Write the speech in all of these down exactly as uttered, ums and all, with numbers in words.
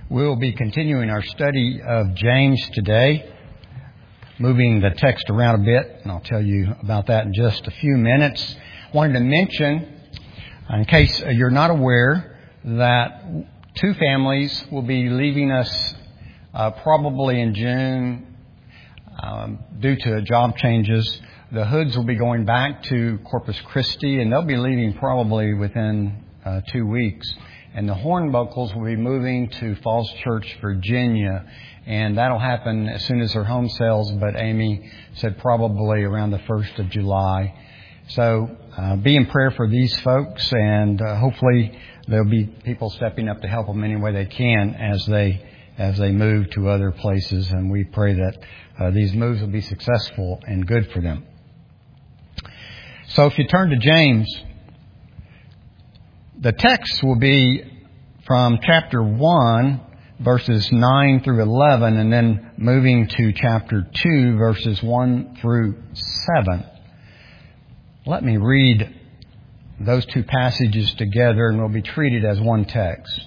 We'll be continuing our study of James today, moving the text around a bit, and I'll tell you about that in just a few minutes. I wanted to mention, in case you're not aware, that two families will be leaving us uh, probably in June um, due to job changes. The Hoods will be going back to Corpus Christi, and they'll be leaving probably within uh, two weeks. And the Hornbuckles will be moving to Falls Church, Virginia, and that'll happen as soon as their home sells, but Amy said probably around the first of July. So uh, be in prayer for these folks, and uh, hopefully there'll be people stepping up to help them any way they can as they as they move to other places, and we pray that uh, these moves will be successful and good for them. So if you turn to James, the text will be from chapter one, verses nine through eleven, and then moving to chapter two, verses one through seven. Let me read those two passages together, and we'll be treated as one text.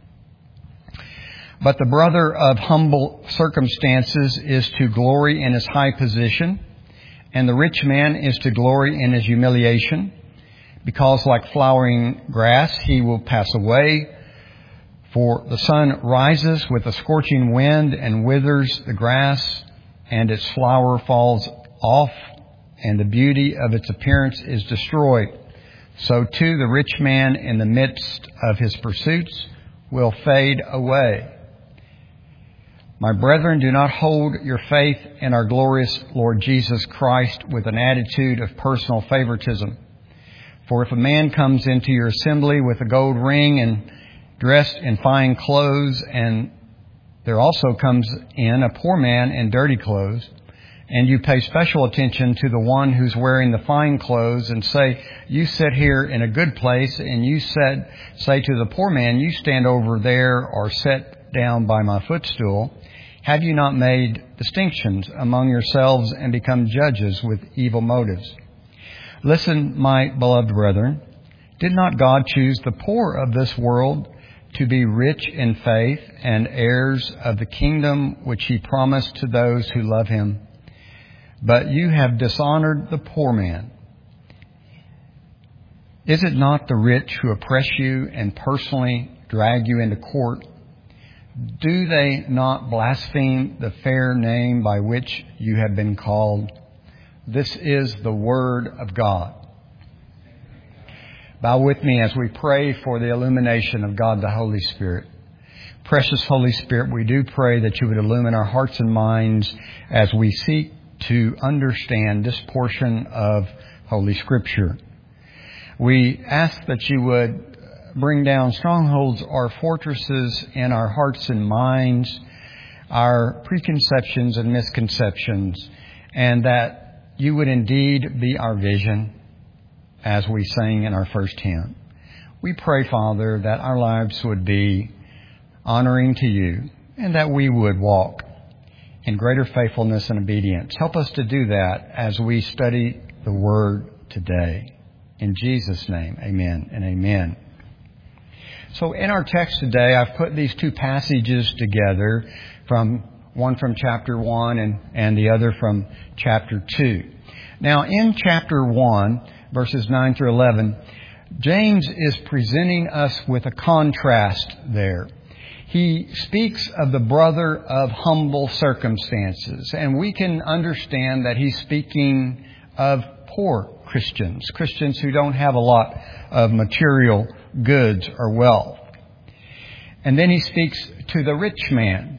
But the brother of humble circumstances is to glory in his high position, and the rich man is to glory in his humiliation, because like flowering grass he will pass away. For the sun rises with a scorching wind and withers the grass, and its flower falls off, and the beauty of its appearance is destroyed. So too the rich man in the midst of his pursuits will fade away. My brethren, do not hold your faith in our glorious Lord Jesus Christ with an attitude of personal favoritism. For if a man comes into your assembly with a gold ring and dressed in fine clothes, and there also comes in a poor man in dirty clothes, and you pay special attention to the one who's wearing the fine clothes and say, you sit here in a good place, and you said, say to the poor man, you stand over there or sit down by my footstool, have you not made distinctions among yourselves and become judges with evil motives? Listen, my beloved brethren, did not God choose the poor of this world to be rich in faith and heirs of the kingdom which he promised to those who love him? But you have dishonored the poor man. Is it not the rich who oppress you and personally drag you into court? Do they not blaspheme the fair name by which you have been called? This is the word of God. Bow with me as we pray for the illumination of God the Holy Spirit. Precious Holy Spirit, we do pray that you would illumine our hearts and minds as we seek to understand this portion of Holy Scripture. We ask that you would bring down strongholds or fortresses in our hearts and minds, our preconceptions and misconceptions, and that you would indeed be our vision, as we sang in our first hymn. We pray, Father, that our lives would be honoring to you and that we would walk in greater faithfulness and obedience. Help us to do that as we study the Word today. In Jesus' name, amen and amen. So in our text today, I've put these two passages together, from one from chapter one and, and the other from chapter two. Now, in chapter one, verses nine through eleven, James is presenting us with a contrast there. He speaks of the brother of humble circumstances, and we can understand that he's speaking of poor Christians, Christians who don't have a lot of material goods or wealth. And then he speaks to the rich man.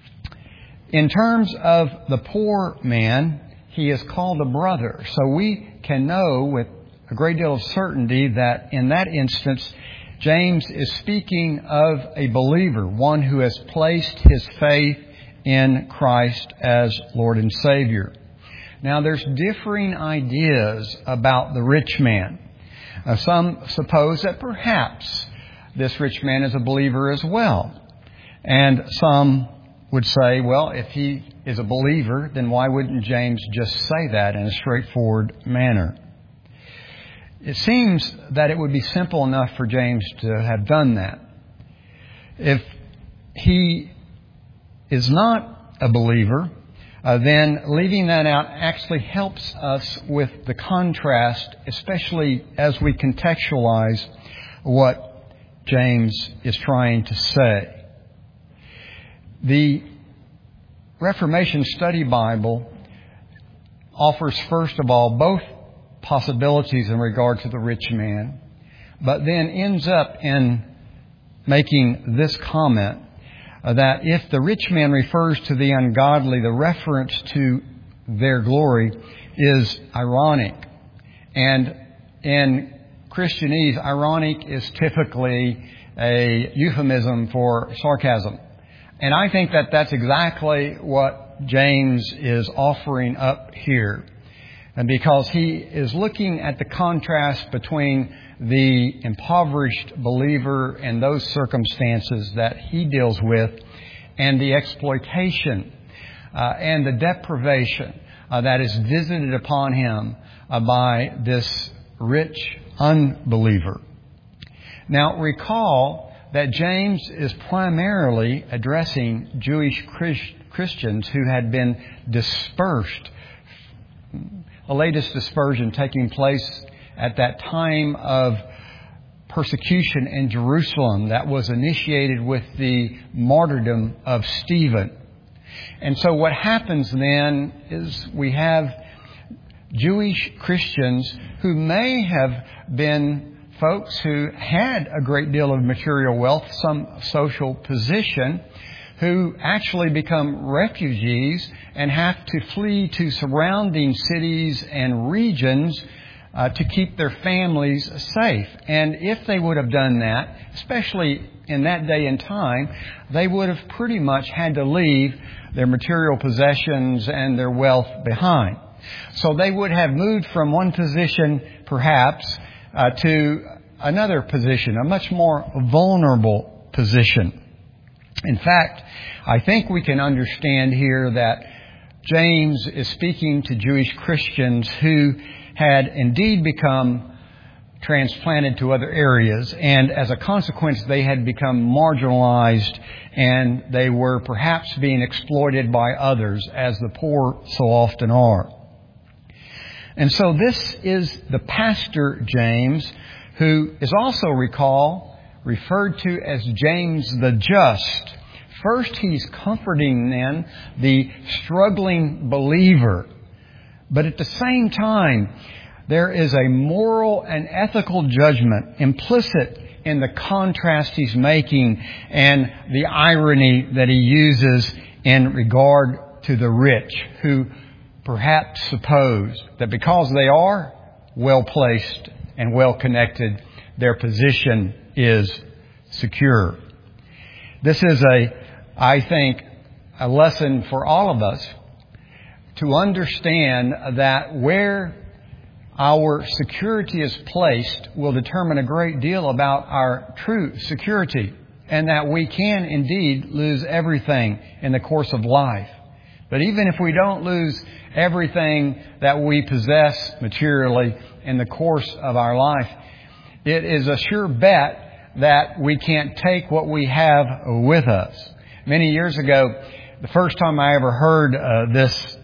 In terms of the poor man, he is called a brother. So we can know with a great deal of certainty that in that instance, James is speaking of a believer, one who has placed his faith in Christ as Lord and Savior. Now, there's differing ideas about the rich man. Uh, some suppose that perhaps this rich man is a believer as well. And some would say, well, if he is a believer, then why wouldn't James just say that in a straightforward manner? It seems that it would be simple enough for James to have done that. If he is not a believer, uh, then leaving that out actually helps us with the contrast, especially as we contextualize what James is trying to say. The Reformation Study Bible offers, first of all, both possibilities in regard to the rich man, but then ends up in making this comment uh, that if the rich man refers to the ungodly, the reference to their glory is ironic. And in Christianese, ironic is typically a euphemism for sarcasm. And I think that that's exactly what James is offering up here. And because he is looking at the contrast between the impoverished believer and those circumstances that he deals with, and the exploitation uh, and the deprivation uh, that is visited upon him uh, by this rich unbeliever. Now, recall that James is primarily addressing Jewish Christians who had been dispersed. The latest dispersion taking place at that time of persecution in Jerusalem that was initiated with the martyrdom of Stephen. And so what happens then is we have Jewish Christians who may have been folks who had a great deal of material wealth, some social position, who actually become refugees and have to flee to surrounding cities and regions uh, to keep their families safe. And if they would have done that, especially in that day and time, they would have pretty much had to leave their material possessions and their wealth behind. So they would have moved from one position, perhaps, uh, to another position, a much more vulnerable position. In fact, I think we can understand here that James is speaking to Jewish Christians who had indeed become transplanted to other areas, and as a consequence they had become marginalized and they were perhaps being exploited by others, as the poor so often are. And so this is the pastor James, who is also, recall, referred to as James the Just. First, he's comforting then the struggling believer. But at the same time, there is a moral and ethical judgment implicit in the contrast he's making and the irony that he uses in regard to the rich, who perhaps suppose that because they are well-placed and well-connected, their position is secure. This is a, I think, a lesson for all of us to understand that where our security is placed will determine a great deal about our true security, and that we can indeed lose everything in the course of life. But even if we don't lose everything that we possess materially in the course of our life, it is a sure bet that we can't take what we have with us. Many years ago, the first time I ever heard uh, this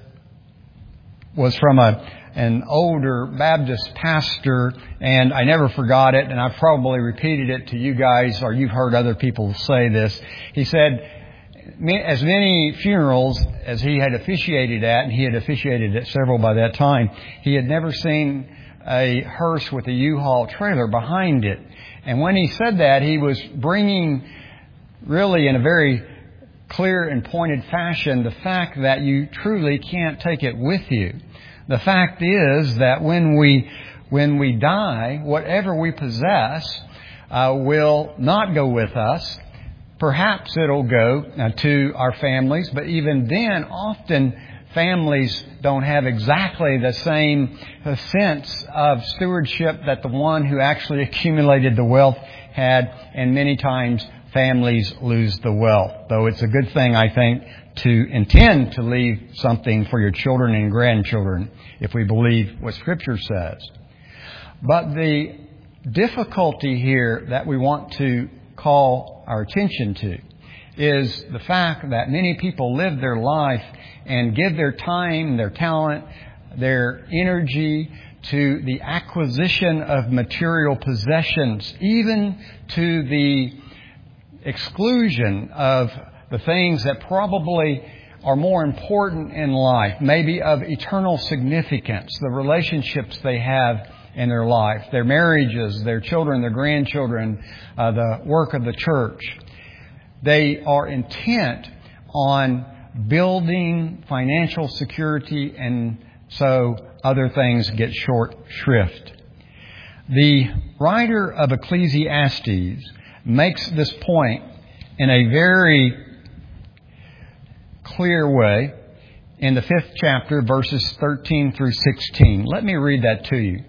was from a an older Baptist pastor, and I never forgot it, and I've probably repeated it to you guys, or you've heard other people say this. He said, as many funerals as he had officiated at, and he had officiated at several by that time, he had never seen a hearse with a U-Haul trailer behind it. And when he said that, he was bringing, really in a very clear and pointed fashion, the fact that you truly can't take it with you. The fact is that when we when we die, whatever we possess uh, will not go with us. Perhaps it'll go uh, to our families, but even then, often families don't have exactly the same uh, sense of stewardship that the one who actually accumulated the wealth had, and many times families lose the wealth. Though it's a good thing, I think, to intend to leave something for your children and grandchildren, if we believe what Scripture says. But the difficulty here that we want to call our attention to is the fact that many people live their life and give their time, their talent, their energy to the acquisition of material possessions, even to the exclusion of the things that probably are more important in life, maybe of eternal significance, the relationships they have in their life, their marriages, their children, their grandchildren, uh, the work of the church. They are intent on building financial security, and so other things get short shrift. The writer of Ecclesiastes makes this point in a very clear way in the fifth chapter, verses thirteen through sixteen. Let me read that to you.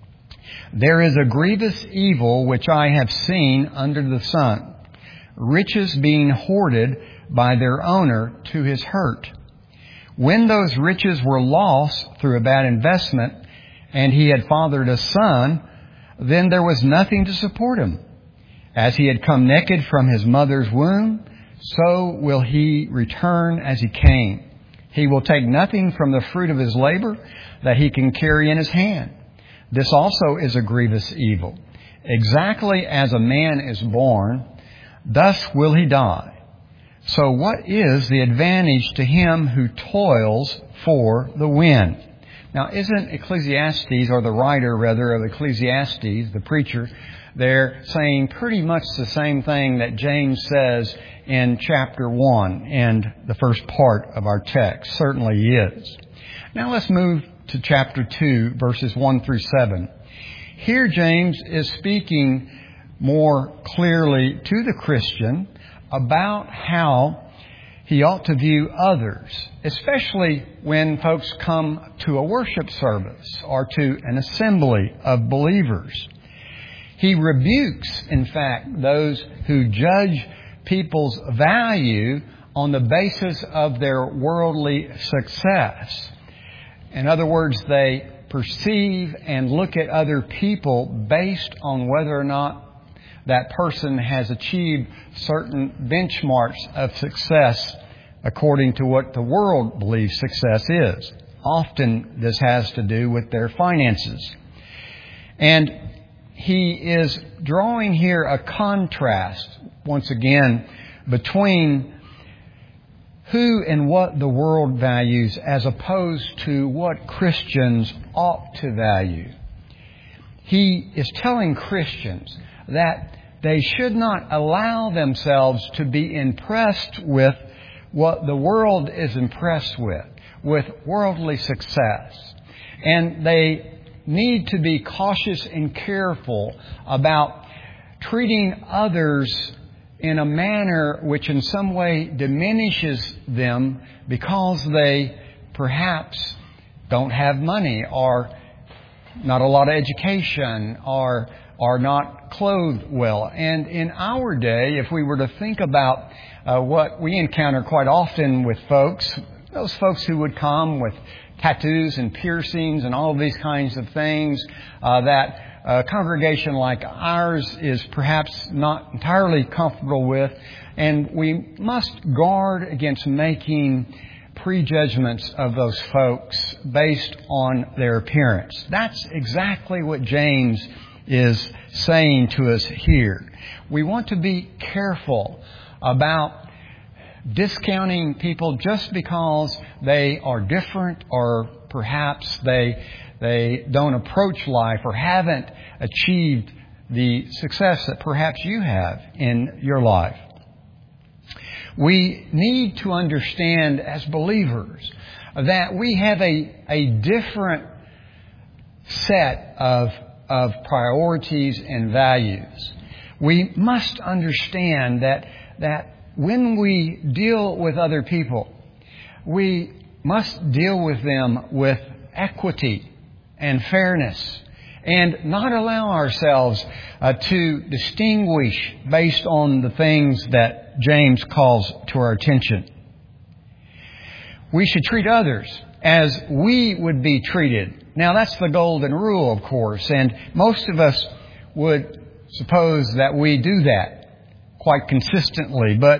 There is a grievous evil which I have seen under the sun, riches being hoarded by their owner to his hurt. When those riches were lost through a bad investment, and he had fathered a son, then there was nothing to support him. As he had come naked from his mother's womb, so will he return as he came. He will take nothing from the fruit of his labor that he can carry in his hand. This also is a grievous evil. Exactly as a man is born, thus will he die. So what is the advantage to him who toils for the wind? Now, isn't Ecclesiastes, or the writer rather of Ecclesiastes, the preacher, they're saying pretty much the same thing that James says in chapter one and the first part of our text. Certainly is. Now let's move to chapter two, verses one through seven. Here James is speaking more clearly to the Christian about how he ought to view others, especially when folks come to a worship service or to an assembly of believers. He rebukes, in fact, those who judge people's value on the basis of their worldly success. In other words, they perceive and look at other people based on whether or not that person has achieved certain benchmarks of success according to what the world believes success is. Often this has to do with their finances. And he is drawing here a contrast, once again, between who and what the world values as opposed to what Christians ought to value. He is telling Christians that they should not allow themselves to be impressed with what the world is impressed with, with worldly success. And they need to be cautious and careful about treating others in a manner which in some way diminishes them because they perhaps don't have money or not a lot of education or are not clothed well. And in our day, if we were to think about uh, what we encounter quite often with folks, those folks who would come with tattoos and piercings and all of these kinds of things uh, that a congregation like ours is perhaps not entirely comfortable with, and we must guard against making prejudgments of those folks based on their appearance. That's exactly what James is saying to us here. We want to be careful about discounting people just because they are different or perhaps they they don't approach life or haven't achieved the success that perhaps you have in your life. We need to understand as believers that we have a, a different set of, of priorities and values. We must understand that, that when we deal with other people, we must deal with them with equity and fairness, and not allow ourselves uh, to distinguish based on the things that James calls to our attention. We should treat others as we would be treated. Now, that's the golden rule, of course, and most of us would suppose that we do that quite consistently, but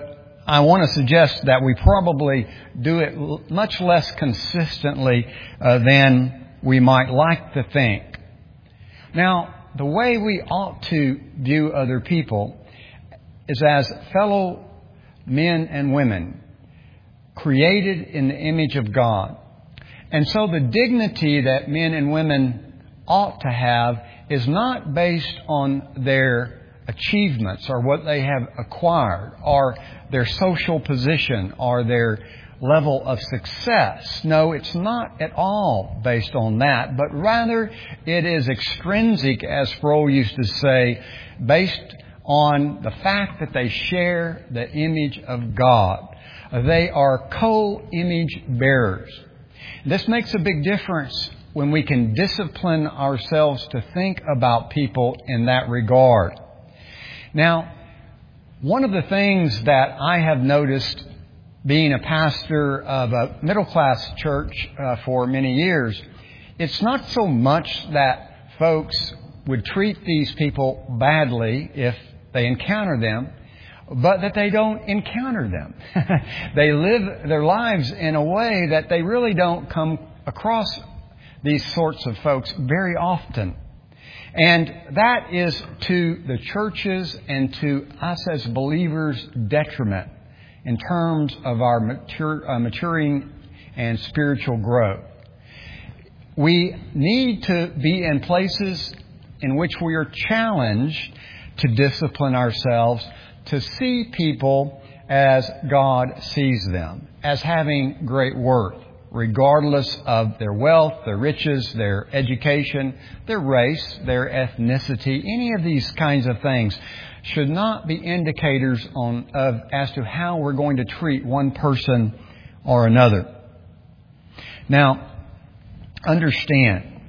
I want to suggest that we probably do it l- much less consistently uh, than we might like to think. Now, the way we ought to view other people is as fellow men and women created in the image of God. And so the dignity that men and women ought to have is not based on their achievements or what they have acquired or their social position or their level of success. No, it's not at all based on that, but rather it is extrinsic, as Sproul used to say, based on the fact that they share the image of God. They are co-image bearers. This makes a big difference when we can discipline ourselves to think about people in that regard. Now, one of the things that I have noticed being a pastor of a middle-class church uh, for many years, it's not so much that folks would treat these people badly if they encounter them, but that they don't encounter them. They live their lives in a way that they really don't come across these sorts of folks very often. And that is to the churches and to us as believers' detriment in terms of our mature, uh, maturing and spiritual growth. We need to be in places in which we are challenged to discipline ourselves, to see people as God sees them, as having great worth, regardless of their wealth, their riches, their education, their race, their ethnicity. Any of these kinds of things should not be indicators on of as to how we're going to treat one person or another. Now, understand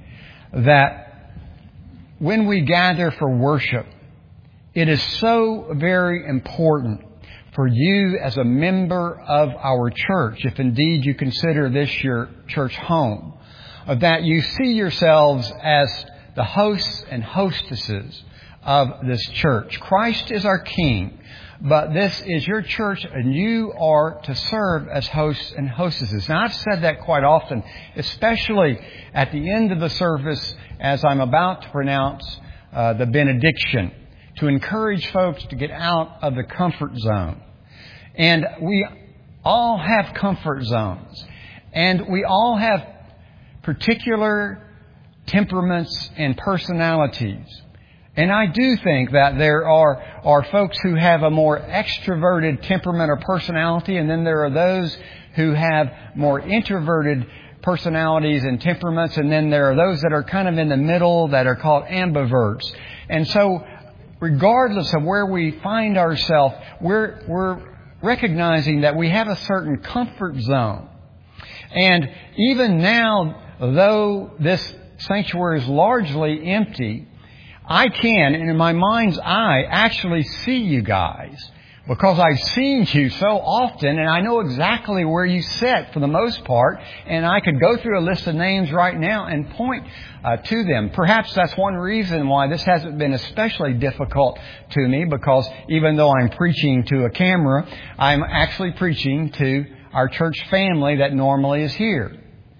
that when we gather for worship, it is so very important for you as a member of our church, if indeed you consider this your church home, that you see yourselves as the hosts and hostesses of this church. Christ is our King, but this is your church and you are to serve as hosts and hostesses. Now, I've said that quite often, especially at the end of the service as I'm about to pronounce uh, the benediction, to encourage folks to get out of the comfort zone. And we all have comfort zones. And we all have particular temperaments and personalities. And I do think that there are, are folks who have a more extroverted temperament or personality, and then there are those who have more introverted personalities and temperaments, and then there are those that are kind of in the middle that are called ambiverts. And so regardless of where we find ourselves, we're, we're recognizing that we have a certain comfort zone. And even now, though this sanctuary is largely empty, I can, and in my mind's eye, actually see you guys. Because I've seen you so often, and I know exactly where you sit for the most part, and I could go through a list of names right now and point uh, to them. Perhaps that's one reason why this hasn't been especially difficult to me, because even though I'm preaching to a camera, I'm actually preaching to our church family that normally is here.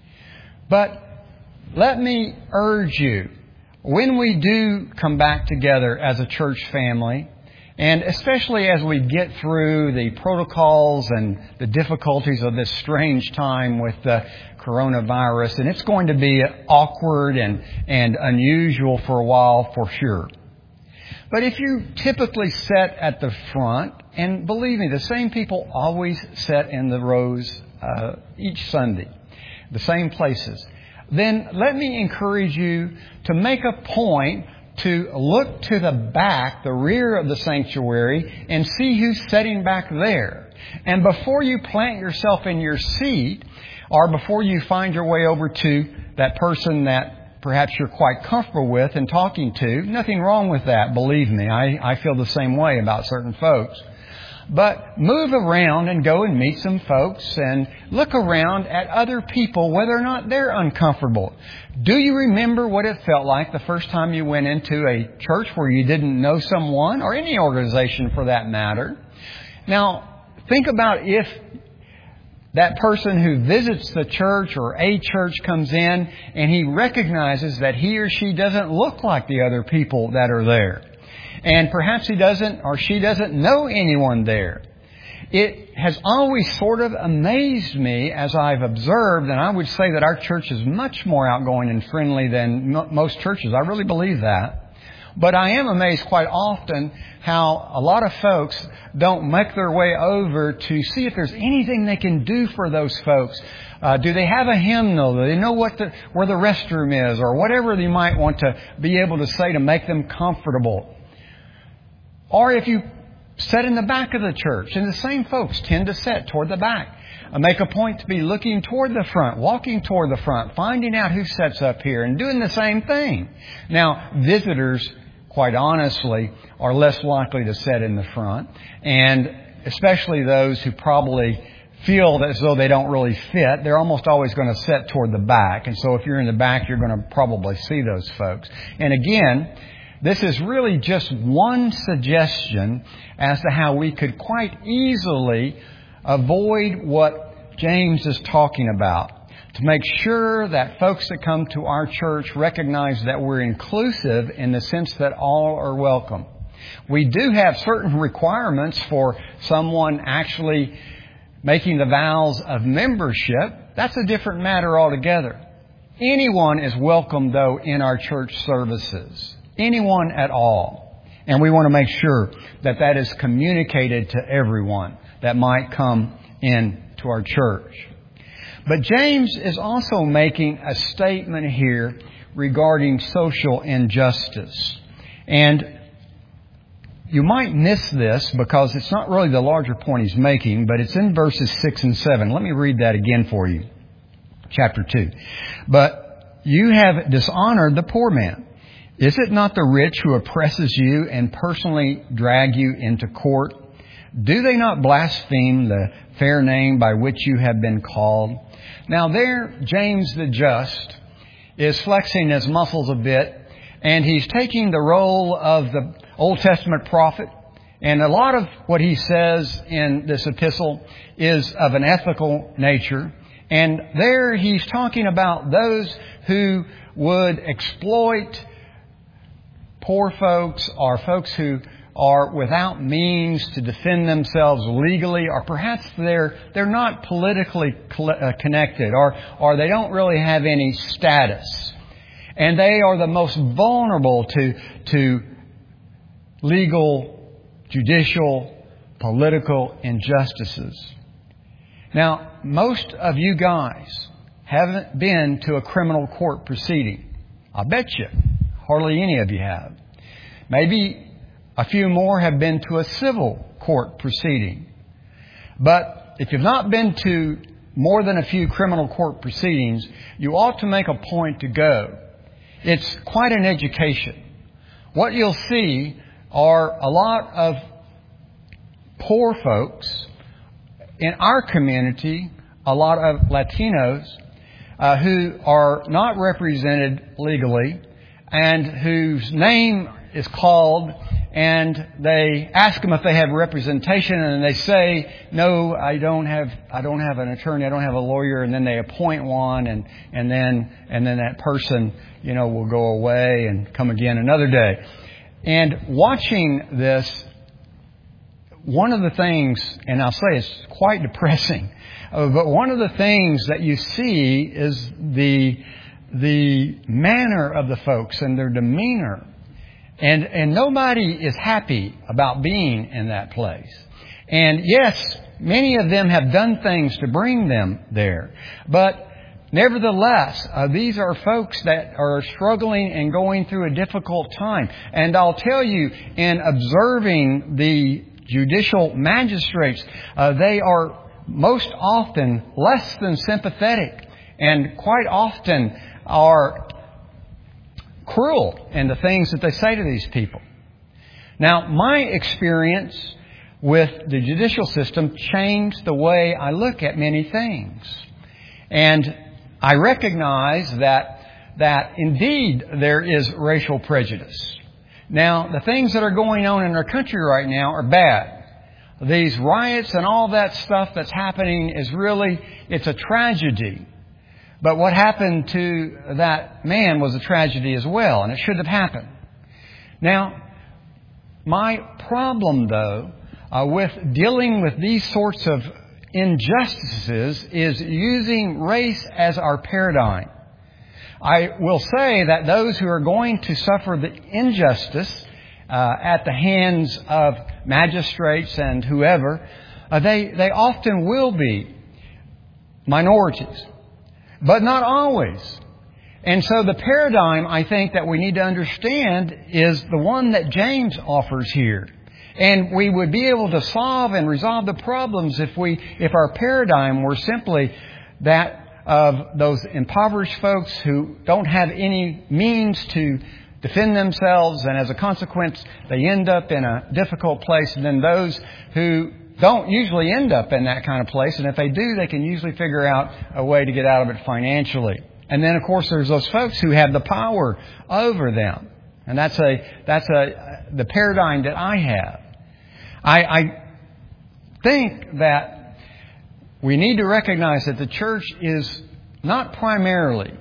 But let me urge you, when we do come back together as a church family, and especially as we get through the protocols and the difficulties of this strange time with the coronavirus, and it's going to be awkward and, and unusual for a while for sure. But if you typically sit at the front, and believe me, the same people always sit in the rows uh, each Sunday, the same places, then let me encourage you to make a point to look to the back, the rear of the sanctuary, and see who's sitting back there. And before you plant yourself in your seat, or before you find your way over to that person that perhaps you're quite comfortable with and talking to, nothing wrong with that, believe me. I, I feel the same way about certain folks. But move around and go and meet some folks and look around at other people, whether or not they're uncomfortable. Do you remember what it felt like the first time you went into a church where you didn't know someone, or any organization for that matter? Now, think about if that person who visits the church or a church comes in and he recognizes that he or she doesn't look like the other people that are there. And perhaps he doesn't or she doesn't know anyone there. It has always sort of amazed me as I've observed, and I would say that our church is much more outgoing and friendly than m- most churches. I really believe that. But I am amazed quite often how a lot of folks don't make their way over to see if there's anything they can do for those folks. Uh, do they have a hymnal? Do they know what the, where the restroom is? Or whatever they might want to be able to say to make them comfortable. Or if you sit in the back of the church, and the same folks tend to sit toward the back. Uh, make a point to be looking toward the front, walking toward the front, finding out who sits up here, and doing the same thing. Now, visitors, quite honestly, are less likely to sit in the front, and especially those who probably feel as though they don't really fit, they're almost always going to sit toward the back. And so if you're in the back, you're going to probably see those folks. And again, this is really just one suggestion as to how we could quite easily avoid what James is talking about. To make sure that folks that come to our church recognize that we're inclusive in the sense that all are welcome. We do have certain requirements for someone actually making the vows of membership. That's a different matter altogether. Anyone is welcome, though, in our church services. Anyone at all. And we want to make sure that that is communicated to everyone that might come in to our church. But James is also making a statement here regarding social injustice. And you might miss this because it's not really the larger point he's making, but it's in verses six and seven. Let me read that again for you. Chapter two. But you have dishonored the poor man. Is it not the rich who oppresses you and personally drag you into court? Do they not blaspheme the fair name by which you have been called? Now there, James the Just is flexing his muscles a bit, and he's taking the role of the Old Testament prophet. And a lot of what he says in this epistle is of an ethical nature. And there he's talking about those who would exploit poor folks or folks who are without means to defend themselves legally, or perhaps they're they're not politically connected, or or they don't really have any status, and they are the most vulnerable to to legal, judicial, political injustices. Now, most of you guys haven't been to a criminal court proceeding. I bet you. Hardly any of you have. Maybe a few more have been to a civil court proceeding. But if you've not been to more than a few criminal court proceedings, you ought to make a point to go. It's quite an education. What you'll see are a lot of poor folks in our community, a lot of Latinos uh, who are not represented legally, and whose name is called, and they ask them if they have representation, and they say, "No, I don't have. I don't have an attorney. I don't have a lawyer." And then they appoint one, and and then and then that person, you know, will go away and come again another day. And watching this, one of the things, and I'll say it's quite depressing, uh, but one of the things that you see is the the manner of the folks and their demeanor. And and nobody is happy about being in that place. And yes, many of them have done things to bring them there. But nevertheless, uh, these are folks that are struggling and going through a difficult time. And I'll tell you, in observing the judicial magistrates, uh, they are most often less than sympathetic, and quite often are cruel in the things that they say to these people. Now, my experience with the judicial system changed the way I look at many things. And I recognize that that indeed there is racial prejudice. Now, the things that are going on in our country right now are bad. these riots and all that stuff that's happening is really, it's a tragedy. But what happened to that man was a tragedy as well, and it shouldn't have happened. Now, my problem, though, uh, with dealing with these sorts of injustices is using race as our paradigm. I will say that those who are going to suffer the injustice uh, at the hands of magistrates and whoever, uh, they, they often will be minorities, but not always. And so the paradigm, I think, that we need to understand is the one that James offers here. And we would be able to solve and resolve the problems if we, if our paradigm were simply that of those impoverished folks who don't have any means to defend themselves, and as a consequence, they end up in a difficult place. And then those who don't usually end up in that kind of place, and if they do, they can usually figure out a way to get out of it financially. And then, of course, there's those folks who have the power over them. And that's a that's a the paradigm that I have. I, I think that we need to recognize that the church is not primarily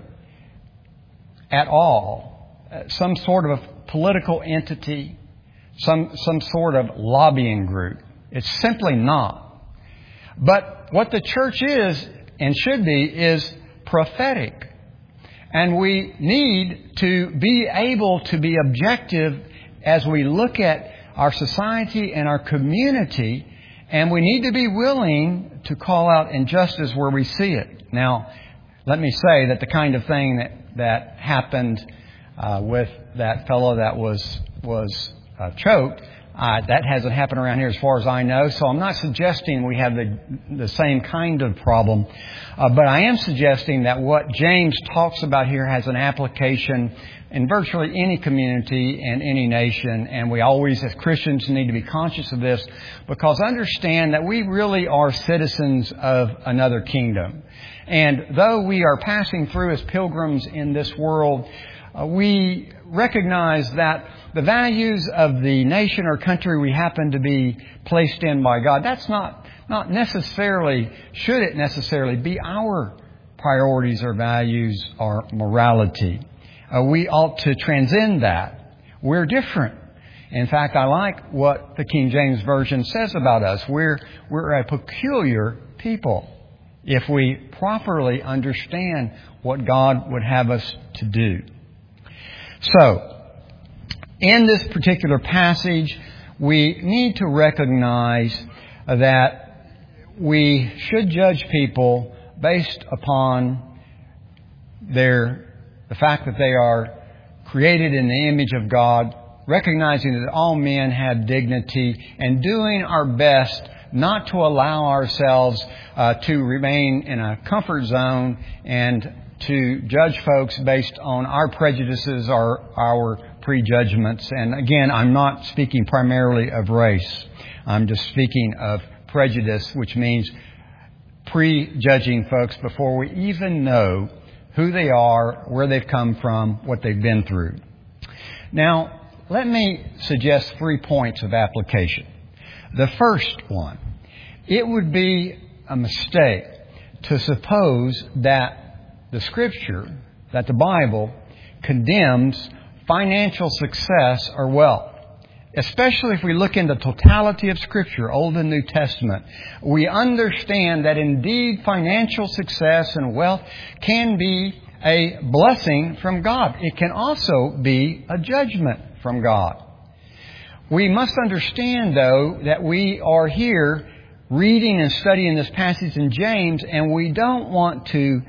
at all some sort of a political entity, some some sort of lobbying group. It's simply not. But what the church is and should be is prophetic. And we need to be able to be objective as we look at our society and our community, and we need to be willing to call out injustice where we see it. Now, let me say that the kind of thing that, that happened uh, with that fellow that was was uh, choked, uh, that hasn't happened around here as far as I know. So I'm not suggesting we have the the same kind of problem, uh, but I am suggesting that what James talks about here has an application in virtually any community and any nation. And we always, as Christians, need to be conscious of this, because understand that we really are citizens of another kingdom. And though we are passing through as pilgrims in this world, uh, we recognize that the values of the nation or country we happen to be placed in by God, that's not, not necessarily, should it necessarily be our priorities or values or morality. Uh, we ought to transcend that. We're different. In fact, I like what the King James Version says about us. We're, we're a peculiar people if we properly understand what God would have us to do. So, in this particular passage, we need to recognize that we should judge people based upon their the fact that they are created in the image of God, recognizing that all men have dignity, and doing our best not to allow ourselves uh, to remain in a comfort zone and to judge folks based on our prejudices or our prejudgments. And again, I'm not speaking primarily of race. I'm just speaking of prejudice, which means prejudging folks before we even know who they are, where they've come from, what they've been through. Now, let me suggest three points of application. The first one, it would be a mistake to suppose that the Scripture, that the Bible, condemns financial success or wealth. Especially if we look in the totality of Scripture, Old and New Testament, we understand that indeed financial success and wealth can be a blessing from God. It can also be a judgment from God. We must understand, though, that we are here reading and studying this passage in James, and we don't want to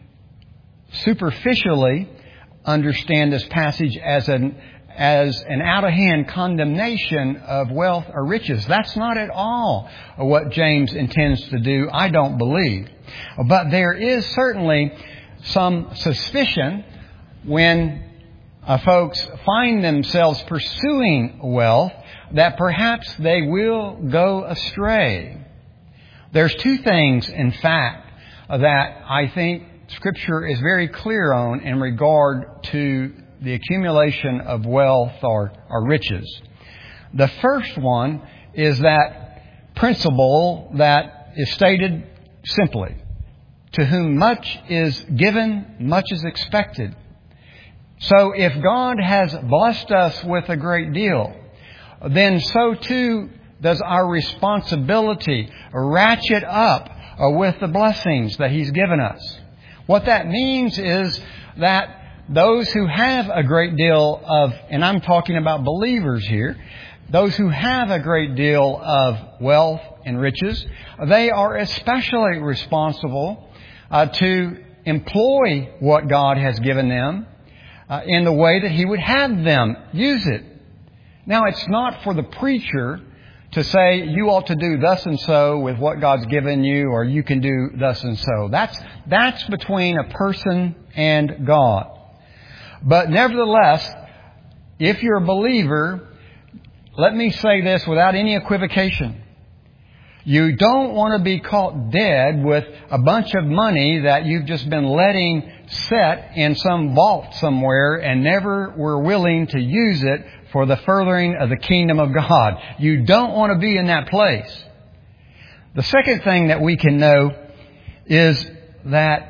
superficially understand this passage as an as an out-of-hand condemnation of wealth or riches. That's not at all what James intends to do, I don't believe. But there is certainly some suspicion when uh, folks find themselves pursuing wealth that perhaps they will go astray. There's two things, in fact, that I think Scripture is very clear on in regard to the accumulation of wealth or, or riches. The first one is that principle that is stated simply. To whom much is given, much is expected. So if God has blessed us with a great deal, then so too does our responsibility ratchet up with the blessings that He's given us. What that means is that those who have a great deal of, and I'm talking about believers here, those who have a great deal of wealth and riches, they are especially responsible uh, to employ what God has given them uh, in the way that He would have them use it. Now, it's not for the preacher to say, you ought to do thus and so with what God's given you, or you can do thus and so. That's, that's between a person and God. But nevertheless, if you're a believer, let me say this without any equivocation. You don't want to be caught dead with a bunch of money that you've just been letting set in some vault somewhere and never were willing to use it for the furthering of the kingdom of God. You don't want to be in that place. The second thing that we can know is that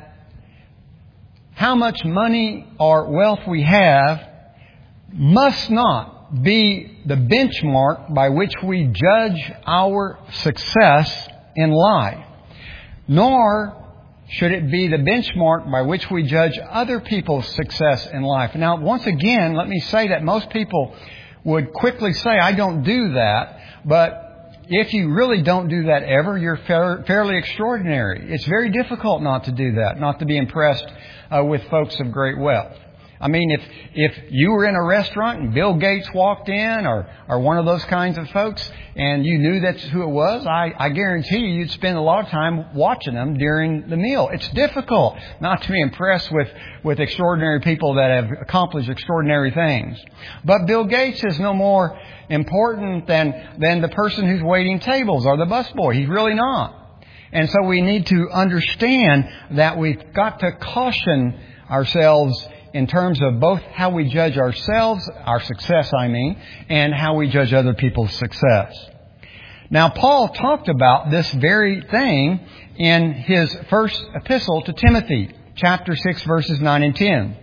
how much money or wealth we have must not be the benchmark by which we judge our success in life, nor should it be the benchmark by which we judge other people's success in life. Now, once again, let me say that most people would quickly say, I don't do that. But if you really don't do that ever, you're fair, fairly extraordinary. It's very difficult not to do that, not to be impressed uh, with folks of great wealth. I mean, if if you were in a restaurant and Bill Gates walked in, or, or one of those kinds of folks, and you knew that's who it was, I, I guarantee you you'd spend a lot of time watching them during the meal. It's difficult not to be impressed with, with extraordinary people that have accomplished extraordinary things. But Bill Gates is no more important than, than the person who's waiting tables or the busboy. He's really not. And so we need to understand that we've got to caution ourselves in terms of both how we judge ourselves, our success, I mean, and how we judge other people's success. Now, Paul talked about this very thing in his first epistle to Timothy, chapter six, verses nine and ten.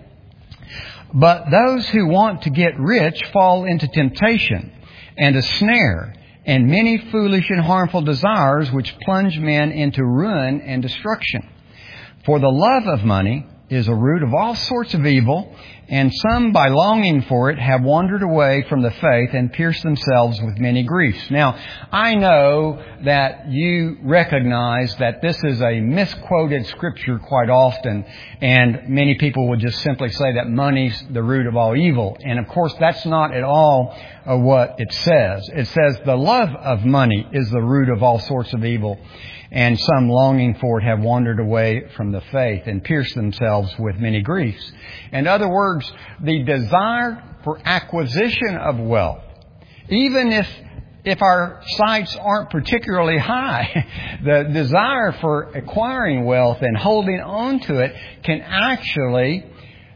But those who want to get rich fall into temptation and a snare, and many foolish and harmful desires which plunge men into ruin and destruction. For the love of money is a root of all sorts of evil, and some by longing for it have wandered away from the faith and pierced themselves with many griefs. Now, I know that you recognize that this is a misquoted scripture quite often, and many people would just simply say that money's the root of all evil. And of course, that's not at all uh, what it says. It says the love of money is the root of all sorts of evil, and some longing for it have wandered away from the faith and pierced themselves with many griefs. In other words, the desire for acquisition of wealth, even if if our sights aren't particularly high, the desire for acquiring wealth and holding on to it can actually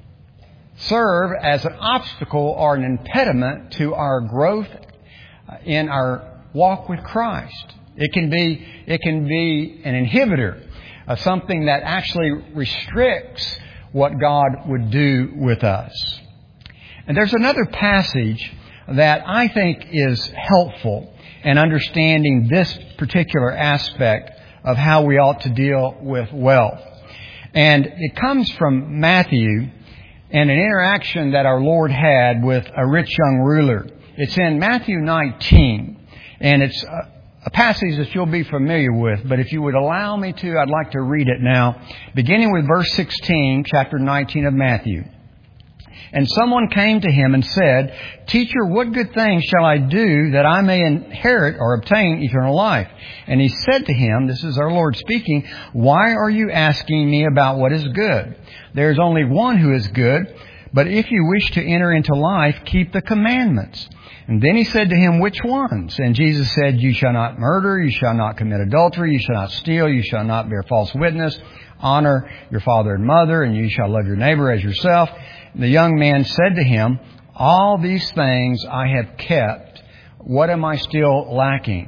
serve as an obstacle or an impediment to our growth in our walk with Christ. It can be, it can be an inhibitor of something that actually restricts what God would do with us. And there's another passage that I think is helpful in understanding this particular aspect of how we ought to deal with wealth. And it comes from Matthew and an interaction that our Lord had with a rich young ruler. It's in Matthew nineteen, and it's a, a passage that you'll be familiar with, but if you would allow me to, I'd like to read it now, beginning with verse sixteen, chapter nineteen of Matthew. And someone came to him and said, Teacher, what good thing shall I do that I may inherit or obtain eternal life? And he said to him, this is our Lord speaking, Why are you asking me about what is good? There is only one who is good, but if you wish to enter into life, keep the commandments. And then he said to him, Which ones? And Jesus said, You shall not murder, you shall not commit adultery, you shall not steal, you shall not bear false witness, honor your father and mother, and you shall love your neighbor as yourself. The young man said to him, All these things I have kept. What am I still lacking?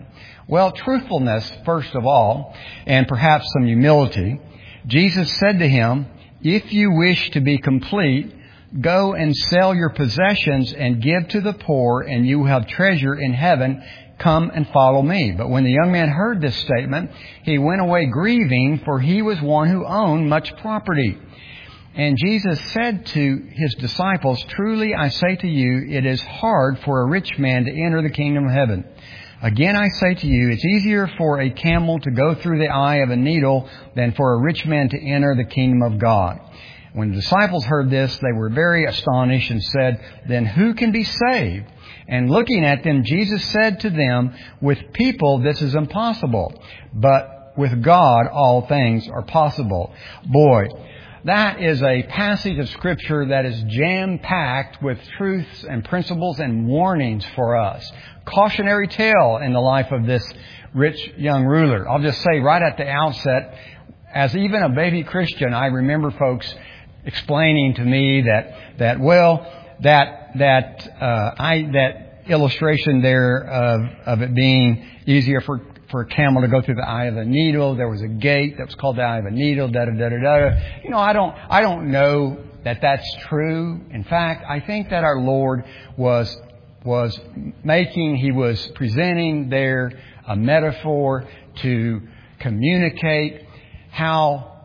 Well, truthfulness, first of all, and perhaps some humility. Jesus said to him, "If you wish to be complete, go and sell your possessions and give to the poor, and you will have treasure in heaven. Come and follow me." But when the young man heard this statement, he went away grieving, for he was one who owned much property. And Jesus said to his disciples, "Truly I say to you, it is hard for a rich man to enter the kingdom of heaven. Again I say to you, it's easier for a camel to go through the eye of a needle than for a rich man to enter the kingdom of God." When the disciples heard this, they were very astonished and said, "Then who can be saved?" And looking at them, Jesus said to them, "With people this is impossible, but with God all things are possible." Boy, that is a passage of Scripture that is jam-packed with truths and principles and warnings for us. Cautionary tale in the life of this rich young ruler. I'll just say right at the outset, as even a baby Christian, I remember folks explaining to me that, that well, that, that, uh, I, that illustration there of, of it being easier for for a camel to go through the eye of a needle. There was a gate that was called the eye of a needle, da da da da da. You know, I don't, I don't know that that's true. In fact, I think that our Lord was, was making, He was presenting there a metaphor to communicate how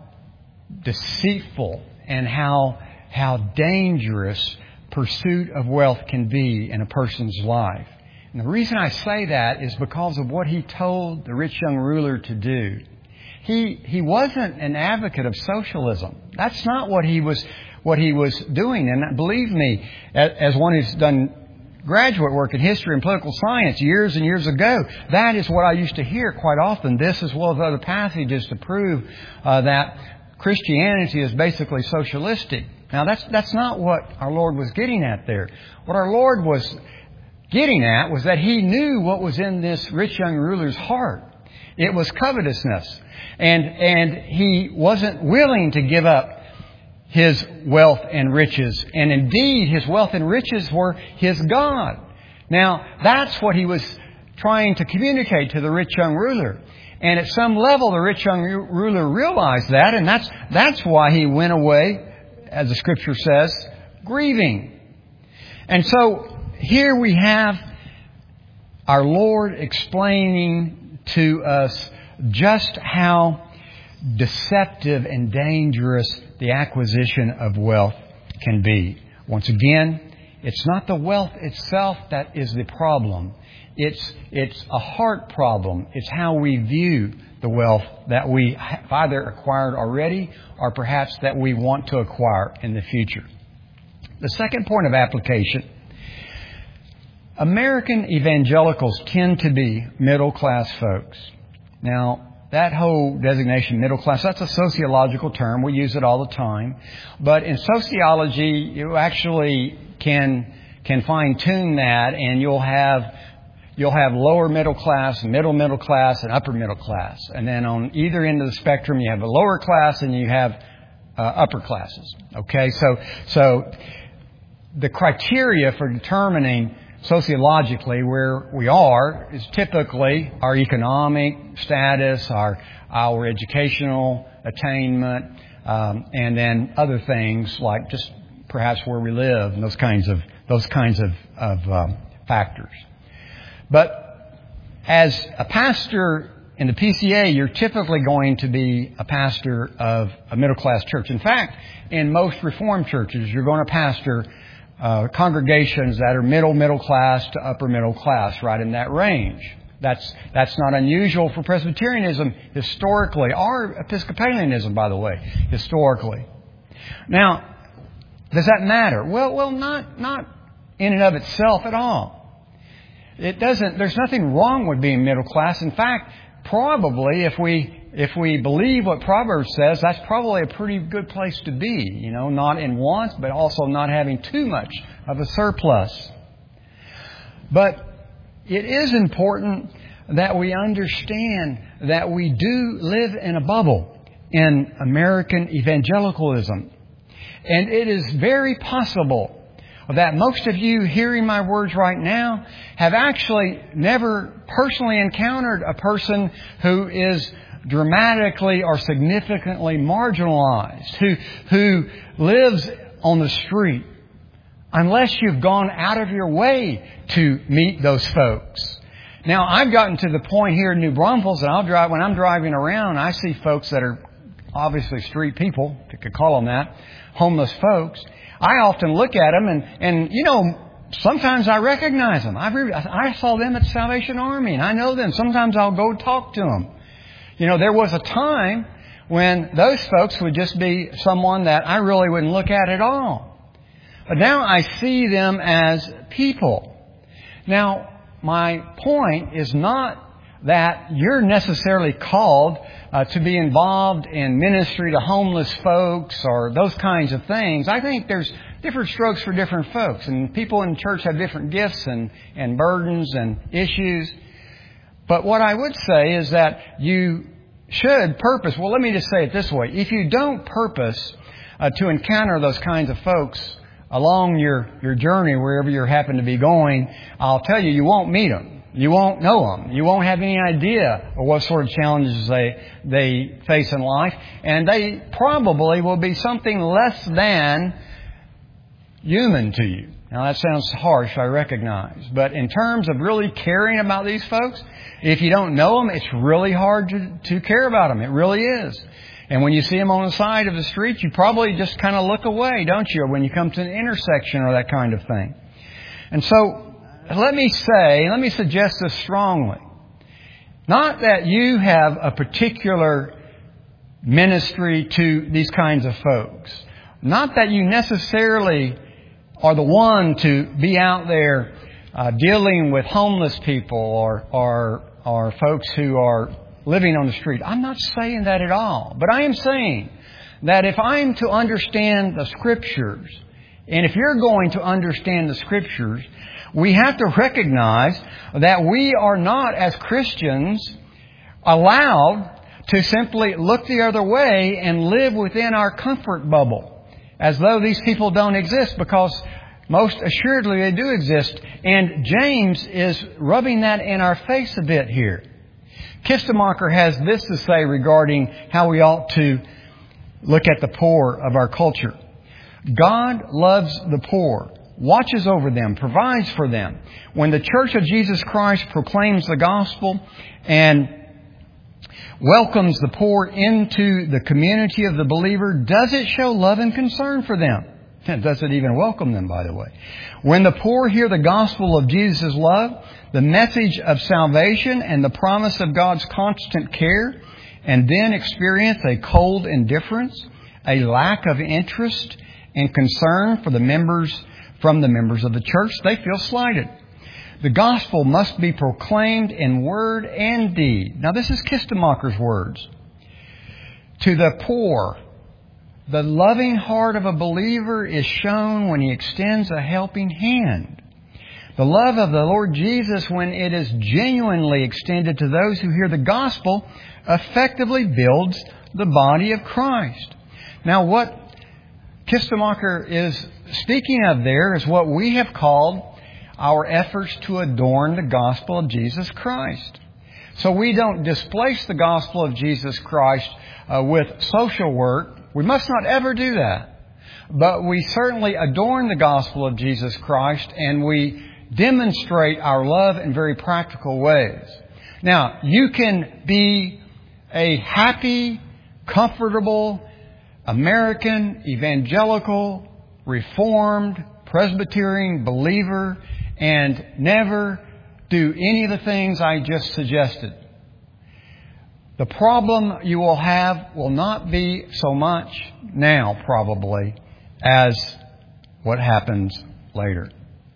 deceitful and how, how dangerous pursuit of wealth can be in a person's life. And the reason I say that is because of what He told the rich young ruler to do. He he wasn't an advocate of socialism. That's not what he was what he was doing. And believe me, as one who's done graduate work in history and political science years and years ago, that is what I used to hear quite often. This, as well as other passages, to prove uh, that Christianity is basically socialistic. Now, that's that's not what our Lord was getting at there. What our Lord was getting at was that He knew what was in this rich young ruler's heart. It was covetousness. And, and he wasn't willing to give up his wealth and riches. And indeed, his wealth and riches were his God. Now, that's what he was trying to communicate to the rich young ruler. And at some level, the rich young ruler realized that. And that's, that's why he went away, as the Scripture says, grieving. And so, here we have our Lord explaining to us just how deceptive and dangerous the acquisition of wealth can be. Once again, it's not the wealth itself that is the problem. It's, it's a heart problem. It's how we view the wealth that we have either acquired already or perhaps that we want to acquire in the future. The second point of application: American evangelicals tend to be middle-class folks. Now, that whole designation, middle class, that's a sociological term. We use it all the time. But in sociology, you actually can can fine-tune that, and you'll have you'll have lower middle class, middle middle class, and upper middle class. And then on either end of the spectrum, you have a lower class and you have uh, upper classes. Okay, so so the criteria for determining sociologically where we are is typically our economic status, our our educational attainment, um, and then other things like just perhaps where we live and those kinds of those kinds of, of um, factors. But as a pastor in the P C A, you're typically going to be a pastor of a middle class church. In fact, in most Reformed churches, you're going to pastor Uh, congregations that are middle, middle class to upper middle class, right in that range. That's that's not unusual for Presbyterianism historically, or Episcopalianism, by the way, historically. Now, does that matter? Well, well, not not in and of itself at all. It doesn't. There's nothing wrong with being middle class. In fact, probably if we If we believe what Proverbs says, that's probably a pretty good place to be. You know, not in want, but also not having too much of a surplus. But it is important that we understand that we do live in a bubble in American evangelicalism. And it is very possible that most of you hearing my words right now have actually never personally encountered a person who is dramatically or significantly marginalized, who, who lives on the street, unless you've gone out of your way to meet those folks. Now, I've gotten to the point here in New Braunfels that I'll drive, when I'm driving around, I see folks that are obviously street people, if you could call them that, homeless folks. I often look at them and, and you know, sometimes I recognize them. I, re- I saw them at the Salvation Army and I know them. Sometimes I'll go talk to them. You know, there was a time when those folks would just be someone that I really wouldn't look at at all. But now I see them as people. Now, my point is not that you're necessarily called uh, to be involved in ministry to homeless folks or those kinds of things. I think there's different strokes for different folks, and people in church have different gifts and, and burdens and issues. But what I would say is that you should purpose. Well, let me just say it this way. If you don't purpose uh, to encounter those kinds of folks along your, your journey, wherever you happen to be going, I'll tell you, you won't meet them. You won't know them. You won't have any idea of what sort of challenges they they face in life. And they probably will be something less than human to you. Now, that sounds harsh, I recognize. But in terms of really caring about these folks, if you don't know them, it's really hard to, to care about them. It really is. And when you see them on the side of the street, you probably just kind of look away, don't you? When you come to an intersection or that kind of thing. And so, let me say, let me suggest this strongly. Not that you have a particular ministry to these kinds of folks. Not that you necessarily are the one to be out there uh, dealing with homeless people or, or, or folks who are living on the street. I'm not saying that at all. But I am saying that if I'm to understand the Scriptures, and if you're going to understand the Scriptures, we have to recognize that we are not, as Christians, allowed to simply look the other way and live within our comfort bubble, as though these people don't exist, because most assuredly they do exist. And James is rubbing that in our face a bit here. Kistemacher has this to say regarding how we ought to look at the poor of our culture. God loves the poor, watches over them, provides for them. When the Church of Jesus Christ proclaims the gospel and welcomes the poor into the community of the believer, does it show love and concern for them? Does it even welcome them, by the way? When the poor hear the gospel of Jesus' love, the message of salvation and the promise of God's constant care, and then experience a cold indifference, a lack of interest and concern for the members from the members of the church, they feel slighted. The gospel must be proclaimed in word and deed. Now, this is Kistemacher's words. To the poor, the loving heart of a believer is shown when he extends a helping hand. The love of the Lord Jesus, when it is genuinely extended to those who hear the gospel, effectively builds the body of Christ. Now, what Kistemacher is speaking of there is what we have called our efforts to adorn the gospel of Jesus Christ. So we don't displace the gospel of Jesus Christ uh, with social work. We must not ever do that. But we certainly adorn the gospel of Jesus Christ, and we demonstrate our love in very practical ways. Now, you can be a happy, comfortable, American, evangelical, Reformed, Presbyterian believer and never do any of the things I just suggested. The problem you will have will not be so much now, probably, as what happens later.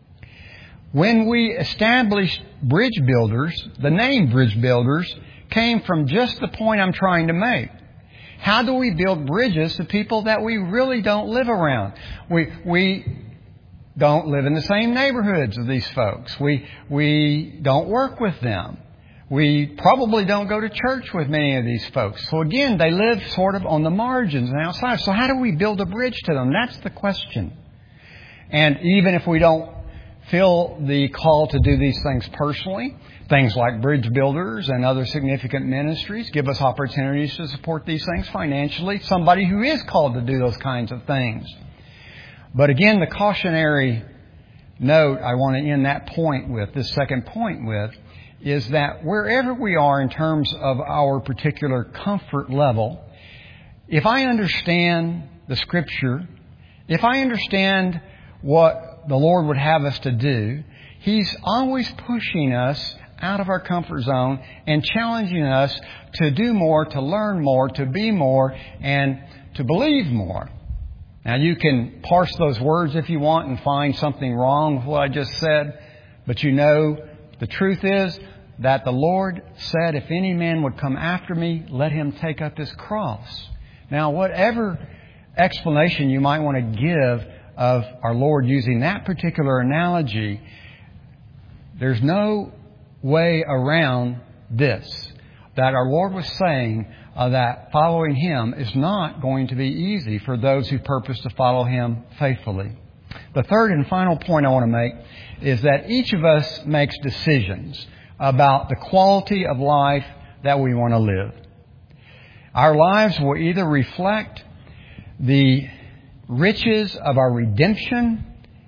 When we established Bridge Builders, the name Bridge Builders came from just the point I'm trying to make. How do we build bridges to people that we really don't live around? We we don't live in the same neighborhoods as these folks. We we don't work with them. We probably don't go to church with many of these folks. So again, they live sort of on the margins and outside. So how do we build a bridge to them? That's the question. And even if we don't feel the call to do these things personally, things like bridge builders and other significant ministries give us opportunities to support these things financially. Somebody who is called to do those kinds of things. But again, the cautionary note I want to end that point with, this second point with, is that wherever we are in terms of our particular comfort level, if I understand the Scripture, if I understand what the Lord would have us to do, He's always pushing us out of our comfort zone and challenging us to do more, to learn more, to be more, and to believe more. Now, you can parse those words if you want and find something wrong with what I just said, but you know the truth is that the Lord said, if any man would come after me, let him take up his cross. Now, whatever explanation you might want to give of our Lord using that particular analogy, there's no way around this, that our Lord was saying uh, that following Him is not going to be easy for those who purpose to follow Him faithfully. The third and final point I want to make is that each of us makes decisions about the quality of life that we want to live. Our lives will either reflect the riches of our redemption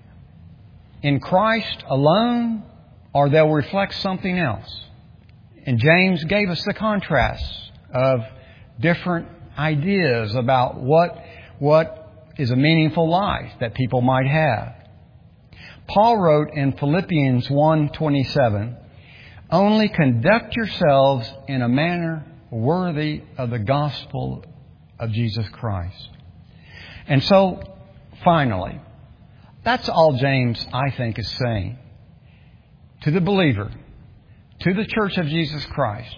in Christ alone, or they'll reflect something else. And James gave us the contrast of different ideas about what, what is a meaningful life that people might have. Paul wrote in Philippians one twenty-seven, only conduct yourselves in a manner worthy of the gospel of Jesus Christ. And so, finally, that's all James, I think, is saying. To the believer, to the Church of Jesus Christ,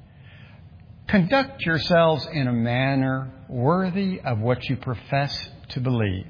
conduct yourselves in a manner worthy of what you profess to believe.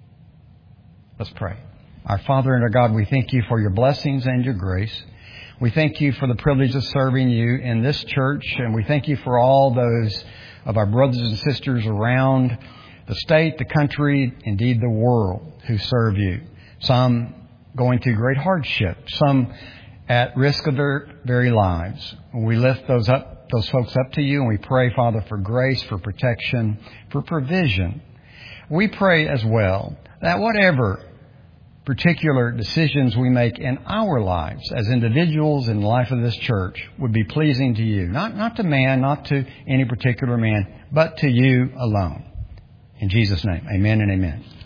Let's pray. Our Father and our God, we thank You for Your blessings and Your grace. We thank You for the privilege of serving You in this church, and we thank You for all those of our brothers and sisters around the state, the country, indeed the world who serve You. Some going through great hardship, some at risk of their very lives. We lift those up, those folks up to You, and we pray, Father, for grace, for protection, for provision. We pray as well that whatever particular decisions we make in our lives as individuals in the life of this church would be pleasing to You. Not, not to man, not to any particular man, but to You alone. In Jesus' name, amen and amen.